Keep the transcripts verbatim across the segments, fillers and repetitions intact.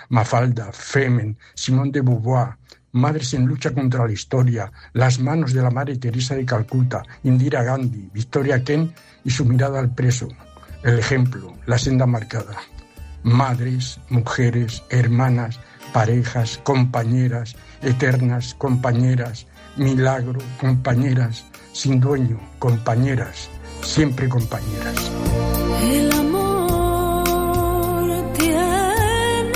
Mafalda, Femen, Simone de Beauvoir, Madres en lucha contra la historia, las manos de la Madre Teresa de Calcuta, Indira Gandhi, Victoria Kent y su mirada al preso. El ejemplo, la senda marcada. Madres, mujeres, hermanas, parejas, compañeras, eternas, compañeras, milagro, compañeras, sin dueño, compañeras, siempre compañeras. El amor tiene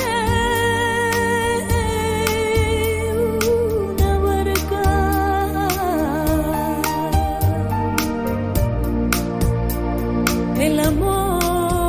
una barca. El amor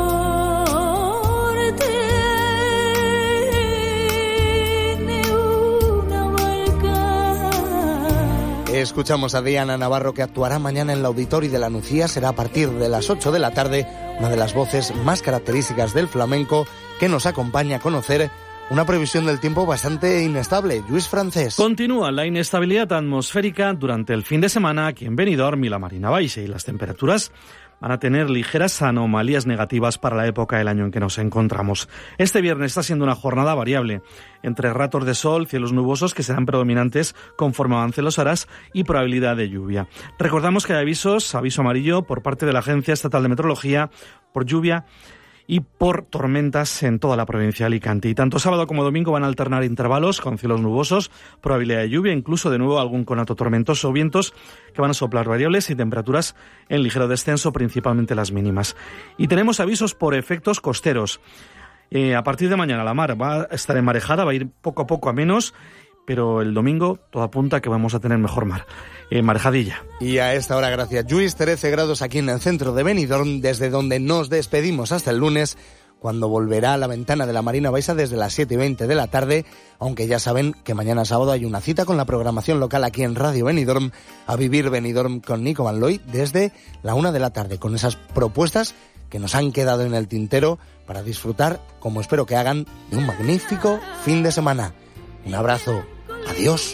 tiene una barca. Escuchamos a Diana Navarro, que actuará mañana en el Auditorio de la Nucía. Será a partir de las ocho de la tarde, una de las voces más características del flamenco, que nos acompaña a conocer una previsión del tiempo bastante inestable. Lluís Francés. Continúa la inestabilidad atmosférica durante el fin de semana aquí en Benidorm y la Marina Baixa, y las temperaturas van a tener ligeras anomalías negativas para la época del año en que nos encontramos. Este viernes está siendo una jornada variable, entre ratos de sol, cielos nubosos que serán predominantes conforme avancen las horas y probabilidad de lluvia. Recordamos que hay avisos, aviso amarillo por parte de la Agencia Estatal de Meteorología por lluvia y por tormentas en toda la provincia de Alicante. Y tanto sábado como domingo van a alternar intervalos con cielos nubosos, probabilidad de lluvia, incluso de nuevo algún conato tormentoso o vientos que van a soplar variables y temperaturas en ligero descenso, principalmente las mínimas. Y tenemos avisos por efectos costeros. Eh, a partir de mañana la mar va a estar enmarejada, va a ir poco a poco a menos, pero el domingo todo apunta a que vamos a tener mejor mar. Eh, marejadilla. Y a esta hora, gracias Lluís, trece grados aquí en el centro de Benidorm, desde donde nos despedimos hasta el lunes, cuando volverá a la ventana de la Marina Baixa desde las siete y veinte de la tarde, aunque ya saben que mañana sábado hay una cita con la programación local aquí en Radio Benidorm, a vivir Benidorm con Nico Van Looy desde la una de la tarde, con esas propuestas que nos han quedado en el tintero para disfrutar, como espero que hagan, de un magnífico fin de semana. Un abrazo. Adiós.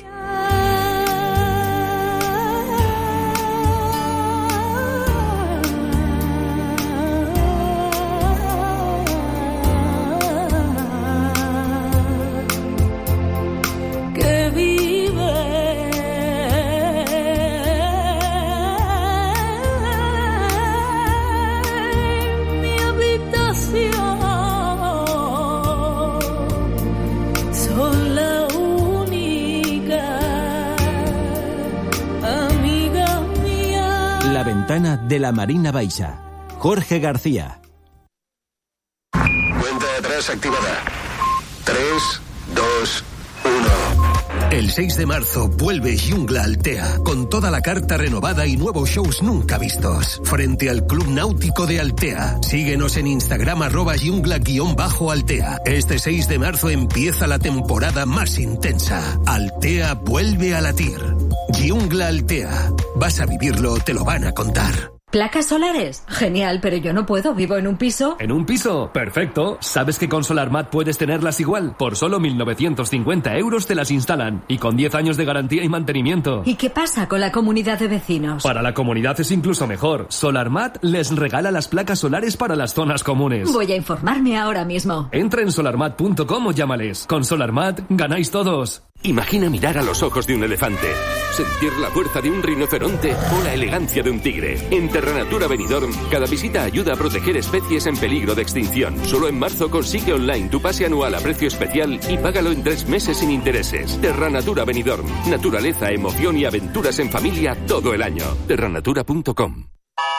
De la Marina Baixa. Jorge García. Cuenta de atrás activada. tres, dos, uno. El seis de marzo vuelve Jungla Altea, con toda la carta renovada y nuevos shows nunca vistos. Frente al Club Náutico de Altea. Síguenos en Instagram arroba jungla-altea. Este seis de marzo empieza la temporada más intensa. Altea vuelve a latir. Jungla Altea. Vas a vivirlo, te lo van a contar. ¿Placas solares? Genial, pero yo no puedo, vivo en un piso. ¿En un piso? Perfecto. ¿Sabes que con SolarMat puedes tenerlas igual? Por solo mil novecientos cincuenta euros te las instalan. Y con diez años de garantía y mantenimiento. ¿Y qué pasa con la comunidad de vecinos? Para la comunidad es incluso mejor. SolarMat les regala las placas solares para las zonas comunes. Voy a informarme ahora mismo. Entra en solarmat punto com o llámales. Con SolarMat ganáis todos. Imagina mirar a los ojos de un elefante, sentir la fuerza de un rinoceronte o la elegancia de un tigre. En Terranatura Benidorm, cada visita ayuda a proteger especies en peligro de extinción. Solo en marzo consigue online tu pase anual a precio especial y págalo en tres meses sin intereses. Terranatura Benidorm. Naturaleza, emoción y aventuras en familia todo el año. terranatura punto com.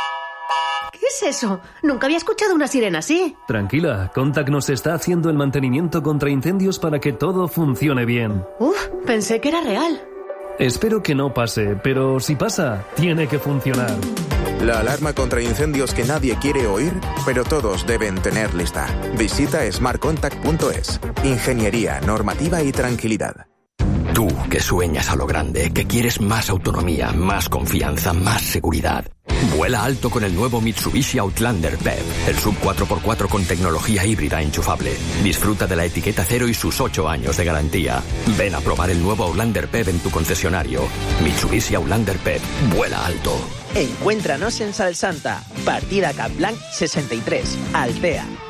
¿Qué es eso? Nunca había escuchado una sirena así. Tranquila, Contact nos está haciendo el mantenimiento contra incendios para que todo funcione bien. Uf, pensé que era real. Espero que no pase, pero si pasa, tiene que funcionar. La alarma contra incendios que nadie quiere oír, pero todos deben tener lista. Visita smart contact punto es. Ingeniería, normativa y tranquilidad. Tú, que sueñas a lo grande, que quieres más autonomía, más confianza, más seguridad. Vuela alto con el nuevo Mitsubishi Outlander P E V, el sub cuatro por cuatro con tecnología híbrida enchufable. Disfruta de la etiqueta cero y sus ocho años de garantía. Ven a probar el nuevo Outlander P E V en tu concesionario. Mitsubishi Outlander P E V, vuela alto. Encuéntranos en Salsanta, partida Capblanc sesenta y tres, Altea.